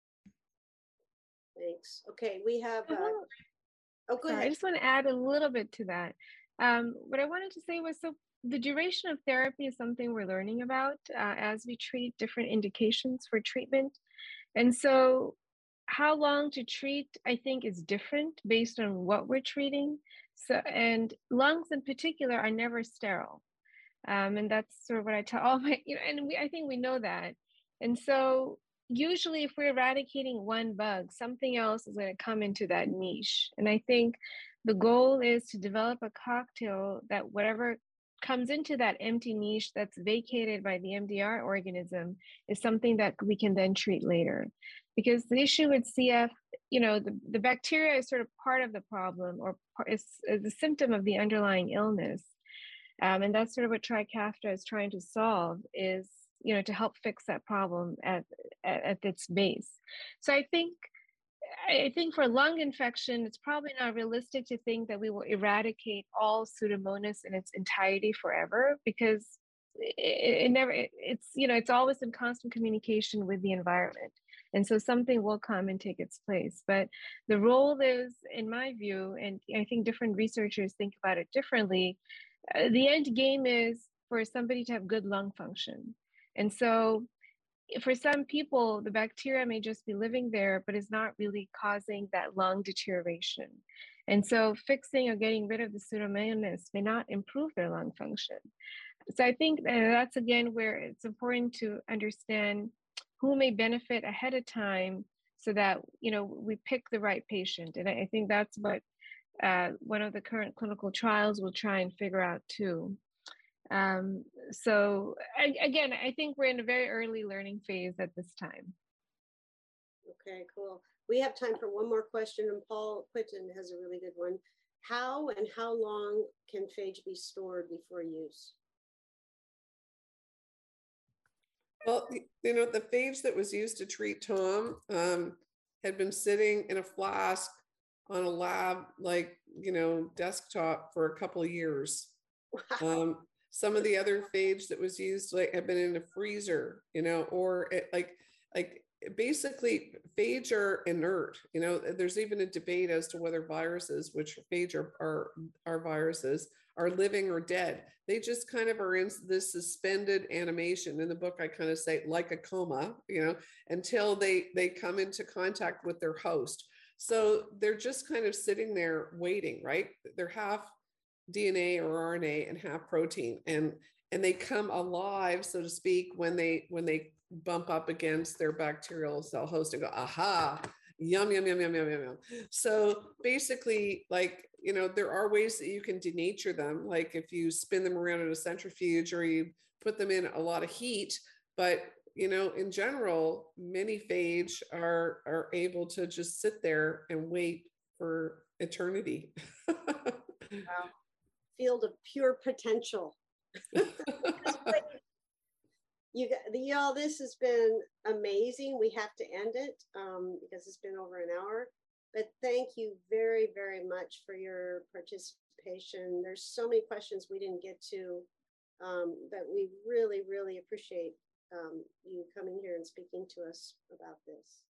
Thanks. Okay, we have, uh, Oh, oh, go sorry, ahead. I just want to add a little bit to that. Um, what I wanted to say was, so the duration of therapy is something we're learning about uh, as we treat different indications for treatment. And so how long to treat, I think, is different based on what we're treating. So, and lungs in particular are never sterile. Um, and that's sort of what I tell all my, you know, and we, I think we know that. And so usually if we're eradicating one bug, something else is going to come into that niche. And I think the goal is to develop a cocktail that whatever comes into that empty niche that's vacated by the M D R organism is something that we can then treat later. Because the issue with C F, you know, the, the bacteria is sort of part of the problem, or is, is a symptom of the underlying illness. Um, and that's sort of what Trikafta is trying to solve, is, you know, to help fix that problem at, at, at its base. So I think I think for lung infection, it's probably not realistic to think that we will eradicate all Pseudomonas in its entirety forever, because it, it never, it, it's, you know, it's always in constant communication with the environment. And so something will come and take its place. But the role is, in my view, and I think different researchers think about it differently, uh, the end game is for somebody to have good lung function. And so for some people, the bacteria may just be living there, but is not really causing that lung deterioration. And so fixing or getting rid of the Pseudomonas may not improve their lung function. So I think that that's again where it's important to understand who may benefit ahead of time, so that, you know, we pick the right patient. And I, I think that's what uh, one of the current clinical trials will try and figure out too. Um, so I, again, I think we're in a very early learning phase at this time. Okay, cool. We have time for one more question, and Paul Quinton has a really good one. How and how long can phage be stored before use? Well, you know, the phage that was used to treat Tom um, had been sitting in a flask on a lab, like, you know, desktop for a couple of years. Um, some of the other phage that was used, like, have been in a freezer, you know, or it, like, like basically phage are inert. You know, there's even a debate as to whether viruses, which phage are, are, are viruses, are living or dead. They just kind of are in this suspended animation. In the book, I kind of say like a coma, you know, until they they come into contact with their host. So they're just kind of sitting there waiting, right? They're half D N A or R N A and half protein, and and they come alive, so to speak, when they when they bump up against their bacterial cell host and go, aha, yum, yum, yum, yum, yum, yum, yum. So basically, like, you know, there are ways that you can denature them, like if you spin them around in a centrifuge or you put them in a lot of heat. But, you know, in general, many phage are are able to just sit there and wait for eternity. Wow. Field of pure potential. You got the y'all. This has been amazing. We have to end it um, because it's been over an hour. But thank you very, very much for your participation. There's so many questions we didn't get to, um, but we really, really appreciate um, you coming here and speaking to us about this.